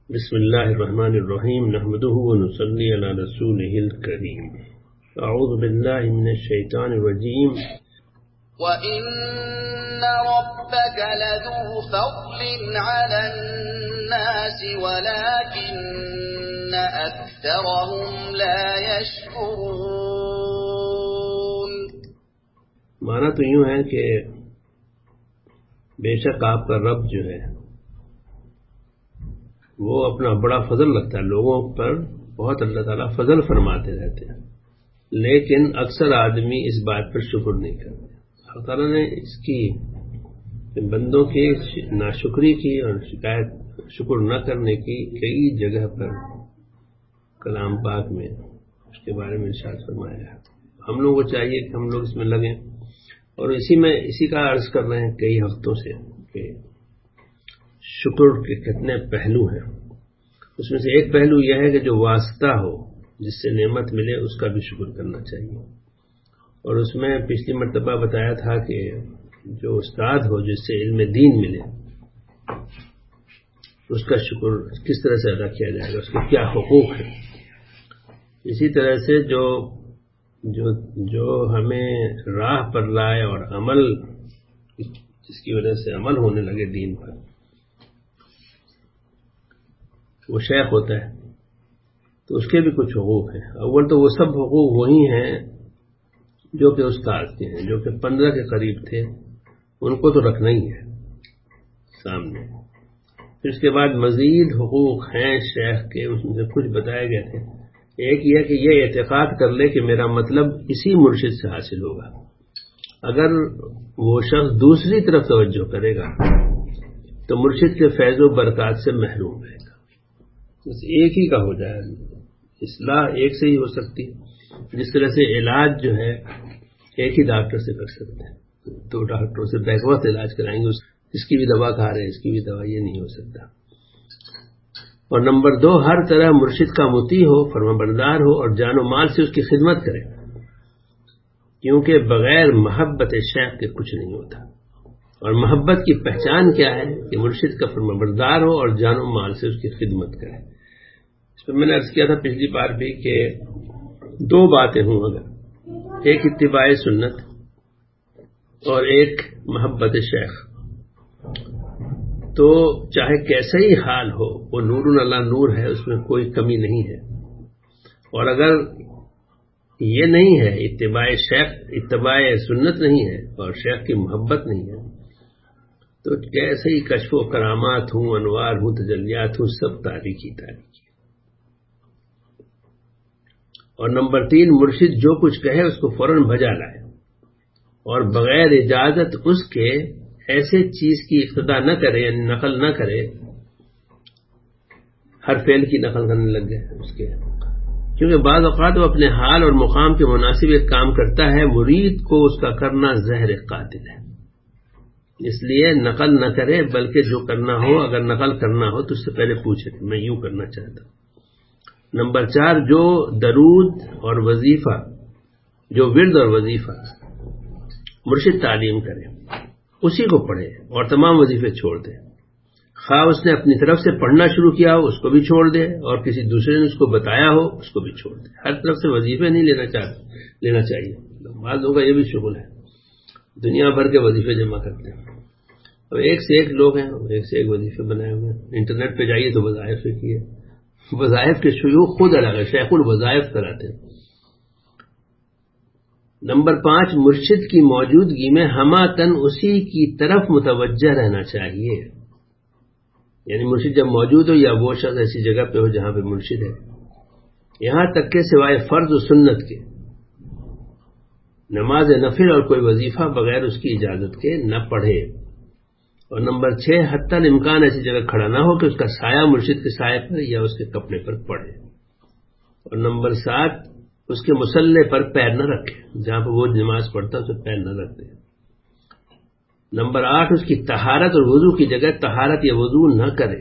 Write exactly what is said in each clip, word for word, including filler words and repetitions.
بسم اللہ الرحمن الرحیم نحمده ونصلی علی رسوله الکریم اعوذ باللہ من الشیطان الرجیم وَإِنَّ رَبَّكَ لَذُو فَضْلٍ عَلَى النَّاسِ وَلَكِنَّ أَكْثَرَهُمْ لَا يَشْكُرُونَ۔ معنی تو یوں ہے کہ بے شک آپ کا رب جو ہے وہ اپنا بڑا فضل رکھتا ہے، لوگوں پر بہت اللہ تعالیٰ فضل فرماتے رہتے ہیں، لیکن اکثر آدمی اس بات پر شکر نہیں کرتے۔ اللہ تعالیٰ نے اس کی بندوں کی ناشکری کی اور شکایت شکر نہ کرنے کی کئی جگہ پر کلام پاک میں اس کے بارے میں ارشاد فرمایا ہے۔ ہم لوگوں کو چاہیے کہ ہم لوگ اس میں لگیں، اور اسی میں اسی کا عرض کر رہے ہیں کئی ہفتوں سے کہ شکر کے کتنے پہلو ہیں۔ اس میں سے ایک پہلو یہ ہے کہ جو واسطہ ہو، جس سے نعمت ملے، اس کا بھی شکر کرنا چاہیے۔ اور اس میں پچھلی مرتبہ بتایا تھا کہ جو استاد ہو جس سے علم دین ملے، اس کا شکر کس طرح سے ادا کیا جائے گا، اس کے کیا حقوق ہیں۔ اسی طرح سے جو جو جو ہمیں راہ پر لائے اور عمل، جس کی وجہ سے عمل ہونے لگے دین پر، وہ شیخ ہوتا ہے، تو اس کے بھی کچھ حقوق ہیں۔ اول تو وہ سب حقوق وہی ہیں جو کہ استاد کے ہیں، جو کہ پندرہ کے قریب تھے، ان کو تو رکھنا ہی ہے سامنے۔ پھر اس کے بعد مزید حقوق ہیں شیخ کے، اس میں سے کچھ بتائے گئے تھے۔ ایک یہ کہ یہ اعتقاد کر لے کہ میرا مطلب اسی مرشد سے حاصل ہوگا۔ اگر وہ شخص دوسری طرف توجہ کرے گا تو مرشد کے فیض و برکات سے محروم رہے گا۔ بس ایک ہی کا ہو جائے، اصلاح ایک سے ہی ہو سکتی، جس طرح سے علاج جو ہے ایک ہی ڈاکٹر سے کر سکتے ہیں۔ دو ڈاکٹروں سے بیک وقت علاج کرائیں گے، اس کی بھی دوا کھا رہے ہیں، اس کی بھی دوا، یہ نہیں ہو سکتا۔ اور نمبر دو، ہر طرح مرشد کا مطیع ہو، فرمانبردار ہو، اور جان و مال سے اس کی خدمت کرے، کیونکہ بغیر محبت شیخ کے کچھ نہیں ہوتا۔ اور محبت کی پہچان کیا ہے کہ مرشد کا فرمانبردار ہو اور جان و مال سے اس کی خدمت کرے۔ اس پر میں نے عرض کیا تھا پچھلی بار بھی کہ دو باتیں ہوں، اگر ایک اتباع سنت اور ایک محبت شیخ، تو چاہے کیسا ہی حال ہو، وہ نور اللہ نور ہے، اس میں کوئی کمی نہیں ہے۔ اور اگر یہ نہیں ہے، اتباع شیخ اتباع سنت نہیں ہے اور شیخ کی محبت نہیں ہے، تو کیسے ہی کشف و کرامات ہوں، انوار ہوں، تجلیات ہوں، سب تاریکی تاریکی۔ اور نمبر تین، مرشد جو کچھ کہے اس کو فوراً بجا لائے، اور بغیر اجازت اس کے ایسے چیز کی ابتدا نہ کرے، یعنی نقل نہ کرے۔ ہر فعل کی نقل کرنے لگ گئے اس کے، کیونکہ بعض اوقات وہ اپنے حال اور مقام کے مناسب ایک کام کرتا ہے، مرید کو اس کا کرنا زہر قاتل ہے۔ اس لیے نقل نہ کرے، بلکہ جو کرنا ہو، اگر نقل کرنا ہو تو اس سے پہلے پوچھے کہ میں یوں کرنا چاہتا ہوں۔ نمبر چار، جو درود اور وظیفہ، جو ورد اور وظیفہ مرشد تعلیم کرے اسی کو پڑھے، اور تمام وظیفے چھوڑ دے۔ خواہ اس نے اپنی طرف سے پڑھنا شروع کیا ہو، اس کو بھی چھوڑ دے، اور کسی دوسرے نے اس کو بتایا ہو، اس کو بھی چھوڑ دے۔ ہر طرف سے وظیفے نہیں لینا چاہتے لینا چاہیے۔ بعض لوگوں کا یہ بھی شغل ہے، دنیا بھر کے وظیفے جمع کرتے ہیں، اور ایک سے ایک لوگ ہیں، ایک سے ایک وظیفے بنائے ہوئے ہیں۔ انٹرنیٹ پہ جائیے تو وظائف کی ہے، وظائف کے شیوخ خود الگ ہے، شیخ الوظائف کراتے ہیں۔ نمبر پانچ، مرشد کی موجودگی میں ہماتن اسی کی طرف متوجہ رہنا چاہیے، یعنی مرشد جب موجود ہو یا وہ شخص ایسی جگہ پہ ہو جہاں پہ مرشد ہے، یہاں تک کہ سوائے فرض و سنت کے نماز نفل اور کوئی وظیفہ بغیر اس کی اجازت کے نہ پڑھے۔ اور نمبر چھ، حتی الامکان ایسی جگہ کھڑا نہ ہو کہ اس کا سایہ مرشد کے سائے پر یا اس کے کپڑے پر پڑے۔ اور نمبر سات، اس کے مصلی پر پیر نہ رکھے، جہاں پہ وہ نماز پڑھتا ہے اس پہ پیر نہ رکھتے۔ نمبر آٹھ، اس کی طہارت اور وضو کی جگہ طہارت یا وضو نہ کرے۔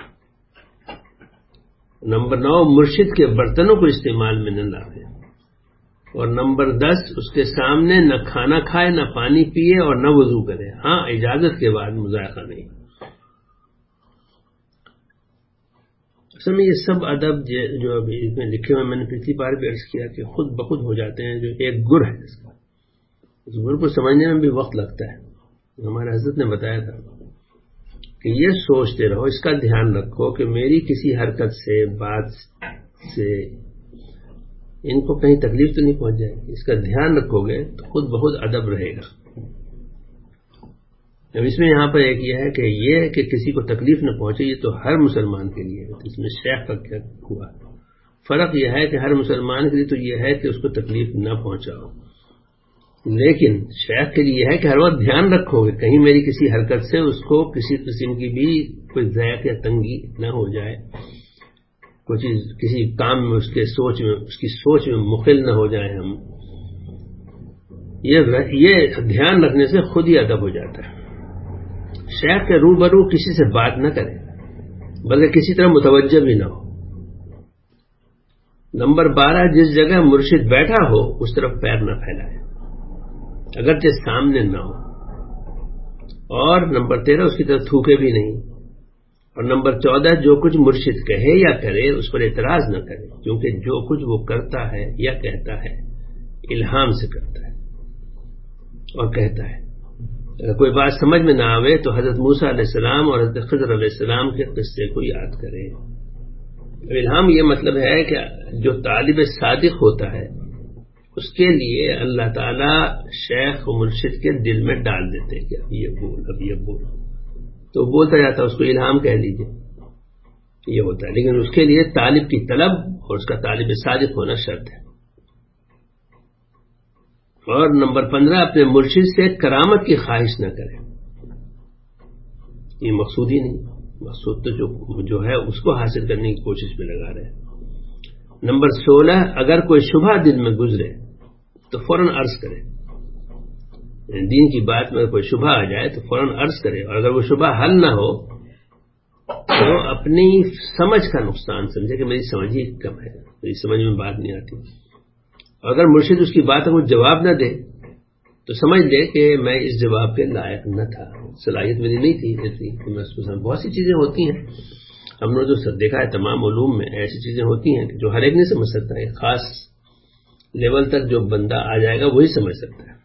نمبر نو، مرشد کے برتنوں کو استعمال میں نہ لاوے۔ اور نمبر دس، اس کے سامنے نہ کھانا کھائے، نہ پانی پیے، اور نہ وضو کرے، ہاں اجازت کے بعد، مذائقہ نہیں۔ اصل میں یہ سب ادب جو ابھی اس میں لکھے ہوئے میں نے پچھلی بار بھی عرض کیا کہ خود بخود ہو جاتے ہیں، جو ایک گر ہے اس کا، اس گر کو سمجھنے میں بھی وقت لگتا ہے. ہمارے حضرت نے بتایا تھا کہ یہ سوچتے رہو، اس کا دھیان رکھو کہ میری کسی حرکت سے، بات سے ان کو کہیں تکلیف تو نہیں پہنچ جائے گی. اس کا دھیان رکھو گے تو خود بخود ادب رہے گا. اب اس میں یہاں پر ایک یہ ہے کہ یہ کہ کسی کو تکلیف نہ پہنچے، یہ تو ہر مسلمان کے لیے ہے. اس میں شیخ کا کیا ہوا؟ فرق یہ ہے کہ ہر مسلمان کے لیے تو یہ ہے کہ اس کو تکلیف نہ پہنچاؤ، لیکن شیخ کے لیے یہ ہے کہ ہر وقت دھیان رکھو گے کہیں میری کسی حرکت سے اس کو کسی قسم کی بھی کوئی ضائق یا تنگی نہ ہو جائے، کوئی چیز کسی کام میں اس کے سوچ میں اس کی سوچ میں مخل نہ ہو جائے. ہم یہ یہ دھیان رکھنے سے خود ہی ادب ہو جاتا ہے. شیخ کے روبرو کسی سے بات نہ کرے، بلکہ کسی طرح متوجہ بھی نہ ہو. نمبر بارہ، جس جگہ مرشد بیٹھا ہو اس طرف پیر نہ پھیلائے اگرچہ سامنے نہ ہو. اور نمبر تیرہ، اس کی طرف تھوکے بھی نہیں. اور نمبر چودہ، جو کچھ مرشد کہے یا کرے اس پر اعتراض نہ کرے، کیونکہ جو کچھ وہ کرتا ہے یا کہتا ہے الہام سے کرتا ہے اور کہتا ہے. اگر کوئی بات سمجھ میں نہ آوے تو حضرت موسیٰ علیہ السلام اور حضرت خضر علیہ السلام کے قصے کو یاد کرے. الہام یہ مطلب ہے کہ جو طالب صادق ہوتا ہے اس کے لیے اللہ تعالیٰ شیخ و مرشد کے دل میں ڈال دیتے ہیں کہ اب یہ بول اب یہ بول تو بولتا جاتا ہے، اس کو الہام کہہ لیجیے، یہ ہوتا ہے. لیکن اس کے لیے طالب کی طلب اور اس کا طالب صادق ہونا شرط ہے. اور نمبر پندرہ، اپنے مرشد سے کرامت کی خواہش نہ کرے. یہ مقصود ہی نہیں، مقصود تو جو, جو ہے اس کو حاصل کرنے کی کوشش میں لگا رہے. نمبر سولہ، اگر کوئی شبہ دل میں گزرے تو فوراً عرض کرے. دین کی بات میں کوئی شبہ آ جائے تو فوراً عرض کرے، اور اگر وہ شبہ حل نہ ہو تو اپنی سمجھ کا نقصان سمجھے کہ میری سمجھ ہی کم ہے، میری سمجھ میں بات نہیں آتی. اگر مرشد اس کی بات کو جواب نہ دے تو سمجھ لے کہ میں اس جواب کے لائق نہ تھا، صلاحیت میری نہیں تھی ایسی کہ میں اس کو سمجھ. بہت سی چیزیں ہوتی ہیں ہم نے جو سب دیکھا ہے تمام علوم میں، ایسی چیزیں ہوتی ہیں جو ہر ایک نہیں سمجھ سکتا ہے. خاص لیول تک جو بندہ آ جائے گا وہی سمجھ سکتا ہے.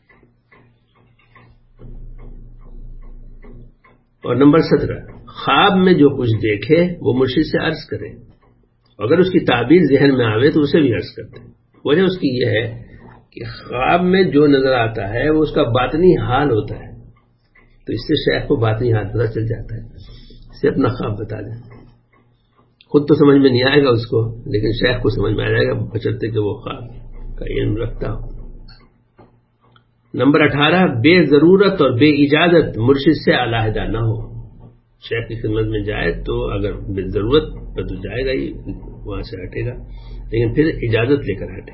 اور نمبر سترہ، خواب میں جو کچھ دیکھے وہ مرشد سے عرض کرے، اگر اس کی تعبیر ذہن میں آوے تو اسے بھی عرض کرتے. وجہ اس کی یہ ہے کہ خواب میں جو نظر آتا ہے وہ اس کا باطنی حال ہوتا ہے، تو اس سے شیخ کو باطنی حال پتہ چل جاتا ہے. اسے اپنا خواب بتا دیں، خود تو سمجھ میں نہیں آئے گا اس کو، لیکن شیخ کو سمجھ میں آ جائے گا بچرتے کہ وہ خواب کا علم رکھتا ہو. نمبر اٹھارہ، بے ضرورت اور بے اجازت مرشد سے علیحدہ نہ ہو. شیخ کی خدمت میں جائے تو اگر بے ضرورت تو جائے گا ہی، وہاں سے ہٹے گا، لیکن پھر اجازت لے کر ہٹے.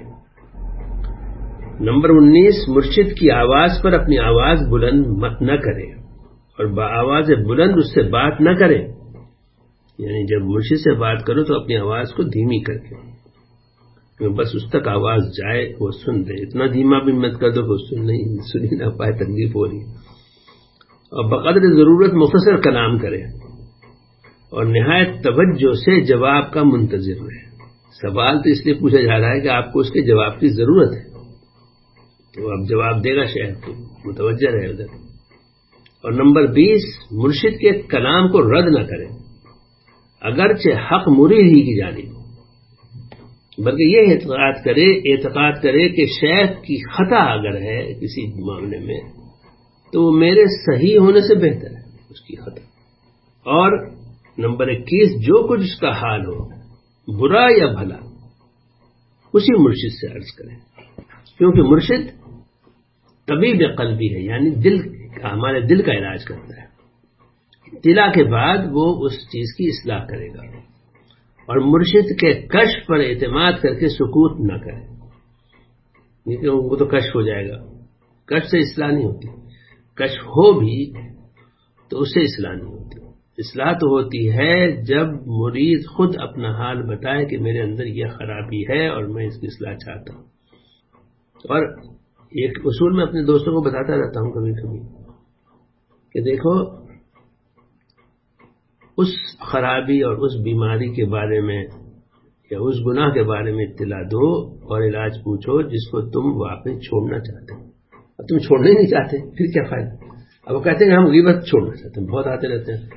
نمبر انیس، مرشد کی آواز پر اپنی آواز بلند مت نہ کرے اور بآواز بلند اس سے بات نہ کرے. یعنی جب مرشد سے بات کرو تو اپنی آواز کو دھیمی کر کے بس اس تک آواز جائے وہ سن لے. اتنا دھیما بھی مت کر دو کہ سن نہیں سنی نہ پائے، تکلیف ہو رہی. اور بقدر ضرورت مختصر کلام کرے اور نہایت توجہ سے جواب کا منتظر رہے. سوال تو اس لیے پوچھا جا رہا ہے کہ آپ کو اس کے جواب کی ضرورت ہے، تو اب جواب دے گا شیخ کو، متوجہ رہے ادھر. اور نمبر بیس، مرشد کے کلام کو رد نہ کرے اگرچہ حق مرید ہی کی جانب ہو، بلکہ یہ اعتقاد کرے اعتقاد کرے کہ شیخ کی خطا اگر ہے کسی معاملے میں تو وہ میرے صحیح ہونے سے بہتر ہے اس کی خطا. اور نمبر اکیس، جو کچھ اس کا حال ہو برا یا بھلا اسی مرشد سے عرض کریں، کیونکہ مرشد طبیب قلبی ہے، یعنی دل کا، ہمارے دل کا علاج کرتا ہے. اطلاع کے بعد وہ اس چیز کی اصلاح کرے گا. اور مرشد کے کشف پر اعتماد کر کے سکوت نہ کرے، کیونکہ ان کو تو کشف ہو جائے گا. کشف سے اصلاح نہیں ہوتی، کشف ہو بھی تو اس سے اصلاح نہیں ہوتی. اصلاح تو ہوتی ہے جب مرید خود اپنا حال بتائے کہ میرے اندر یہ خرابی ہے اور میں اس کی اصلاح چاہتا ہوں. اور ایک اصول میں اپنے دوستوں کو بتاتا رہتا ہوں کبھی کبھی کہ دیکھو اس خرابی اور اس بیماری کے بارے میں یا اس گناہ کے بارے میں اطلاع دو اور علاج پوچھو جس کو تم واقعی چھوڑنا چاہتے ہو. اب تم چھوڑنا ہی نہیں چاہتے پھر کیا فائدہ؟ اب وہ کہتے ہیں کہ ہم غیبت چھوڑنا چاہتے ہیں، بہت آتے رہتے ہیں.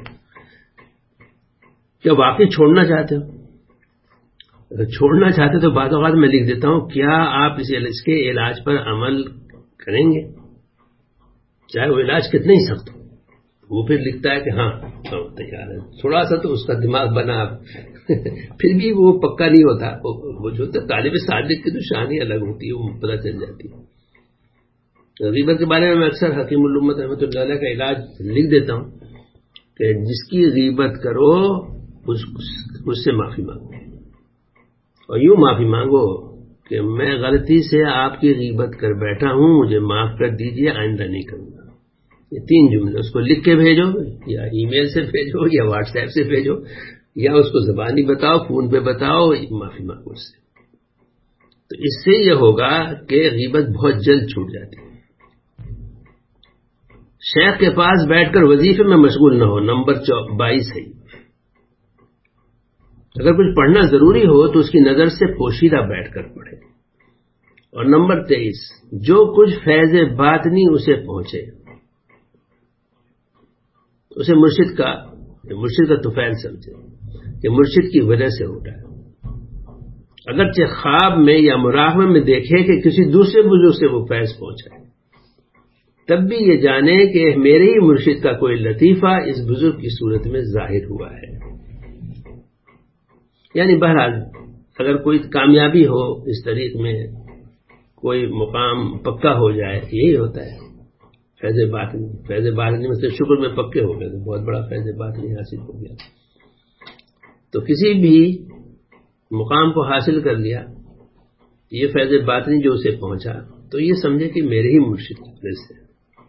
کیا واقعی چھوڑنا چاہتے ہو؟ اگر چھوڑنا چاہتے تو بعض اوقات میں لکھ دیتا ہوں کیا آپ اس کے علاج پر عمل کریں گے، چاہے وہ علاج کتنا ہی سخت ہو. وہ پھر لکھتا ہے کہ ہاں تیار ہے. تھوڑا سا تو اس کا دماغ بنا پھر بھی وہ پکا نہیں ہوتا. وہ جو طالب صادق کی تو شان ہی الگ ہوتی ہے، وہ پتہ چل جاتی ہے. غیبت کے بارے میں میں اکثر حکیم الامت رحمۃ اللہ علیہ کا علاج لکھ دیتا ہوں کہ جس کی غیبت کرو اس سے معافی مانگو، اور یوں معافی مانگو کہ میں غلطی سے آپ کی غیبت کر بیٹھا ہوں، مجھے معاف کر دیجئے، آئندہ نہیں کروں گا. یہ تین جملے اس کو لکھ کے بھیجو، یا ای میل سے بھیجو، یا واٹس ایپ سے بھیجو، یا اس کو زبانی بتاؤ، فون پہ بتاؤ، معافی مانگو اس سے. تو اس سے یہ ہوگا کہ غیبت بہت جلد چھوٹ جاتی ہے. شیخ کے پاس بیٹھ کر وظیفے میں مشغول نہ ہو، نمبر بائیس ہے. اگر کچھ پڑھنا ضروری ہو تو اس کی نظر سے پوشیدہ بیٹھ کر پڑھے. اور نمبر تیئیس، جو کچھ فیض باطنی اسے پہنچے اسے مرشد کا مرشد کا طفیل سمجھے کہ مرشد کی وجہ سے ہوتا ہے. اگرچہ خواب میں یا مراقبے میں دیکھے کہ کسی دوسرے بزرگ سے وہ فیض پہنچا ہے، تب بھی یہ جانے کہ میرے ہی مرشد کا کوئی لطیفہ اس بزرگ کی صورت میں ظاہر ہوا ہے. یعنی بہرحال اگر کوئی کامیابی ہو اس طریق میں، کوئی مقام پکا ہو جائے، یہی ہوتا ہے فیض باطنی. فیض باطنی مطلب شکر میں پکے ہو گئے تو بہت بڑا فیض باطنی حاصل ہو گیا. تو کسی بھی مقام کو حاصل کر لیا، یہ فیض باطنی جو اسے پہنچا تو یہ سمجھے کہ میرے ہی مرشد کی وجہ سے.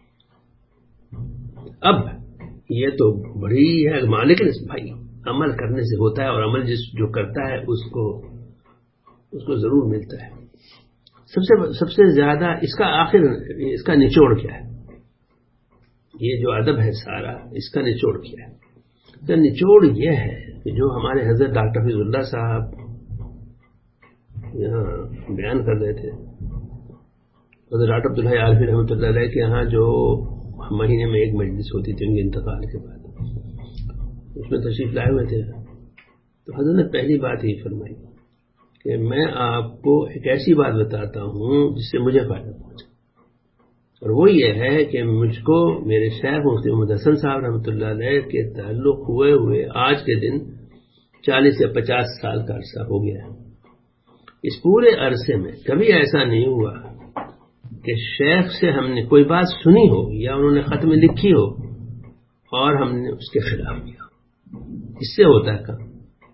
اب یہ تو بڑی ہے مالک نے بھائی، عمل کرنے سے ہوتا ہے، اور عمل جس جو کرتا ہے اس کو اس کو ضرور ملتا ہے. سب سے سب سے زیادہ اس کا آخر اس کا نچوڑ کیا ہے؟ یہ جو ادب ہے سارا، اس کا نچوڑ کیا ہے؟ اس کا نچوڑ یہ ہے کہ جو ہمارے حضرت ڈاکٹر حفیظ اللہ صاحب یہاں بیان کر رہے تھے، حضرت ڈاکٹر عبدالحی عارفی رحمۃ اللہ علیہ کے یہاں جو مہینے میں ایک مجلس ہوتی تھی ان کے انتقال کے بعد، اس میں تشریف لائے ہوئے تھے. تو حضرت نے پہلی بات یہ فرمائی کہ میں آپ کو ایک ایسی بات بتاتا ہوں جس سے مجھے فائدہ پہنچا، اور وہ یہ ہے کہ مجھ کو میرے شیخ مفتی محمد حسن صاحب رحمۃ اللہ علیہ کے تعلق ہوئے ہوئے آج کے دن چالیس یا پچاس سال کا عرصہ ہو گیا ہے. اس پورے عرصے میں کبھی ایسا نہیں ہوا کہ شیخ سے ہم نے کوئی بات سنی ہو یا انہوں نے خط میں لکھی ہو اور ہم نے اس کے خلاف کیا. اس سے ہوتا ہے کام.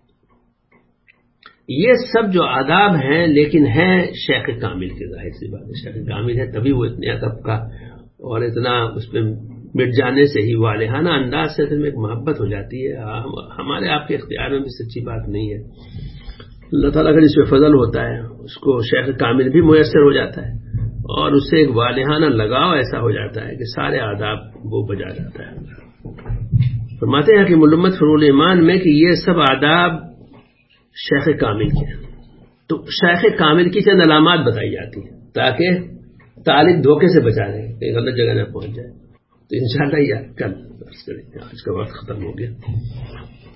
یہ سب جو آداب ہیں لیکن ہیں شیخ کامل کے، ظاہر سی بات ہے شیخ کامل ہے تبھی وہ اتنے ادب کا اور اتنا اس پہ مٹ جانے سے ہی والہانہ انداز سے میں ایک محبت ہو جاتی ہے. ہمارے آپ کے اختیار میں بھی سچی بات نہیں ہے. اللہ تعالیٰ کا جس پہ فضل ہوتا ہے اس کو شیخ کامل بھی میسر ہو جاتا ہے، اور اس سے ایک والہانہ لگاؤ ایسا ہو جاتا ہے کہ سارے آداب وہ بجا جاتا ہے. فرماتے ہیں کہ ملمت فروع ایمان میں کہ یہ سب آداب شیخ کامل کے ہیں. تو شیخ کامل کی چند علامات بتائی جاتی ہیں تاکہ طالب دھوکے سے بچا رہے کہ غلط جگہ نہ پہنچ جائے. تو انشاءاللہ یہ کل درس کریں گے، آج کا وقت ختم ہو گیا.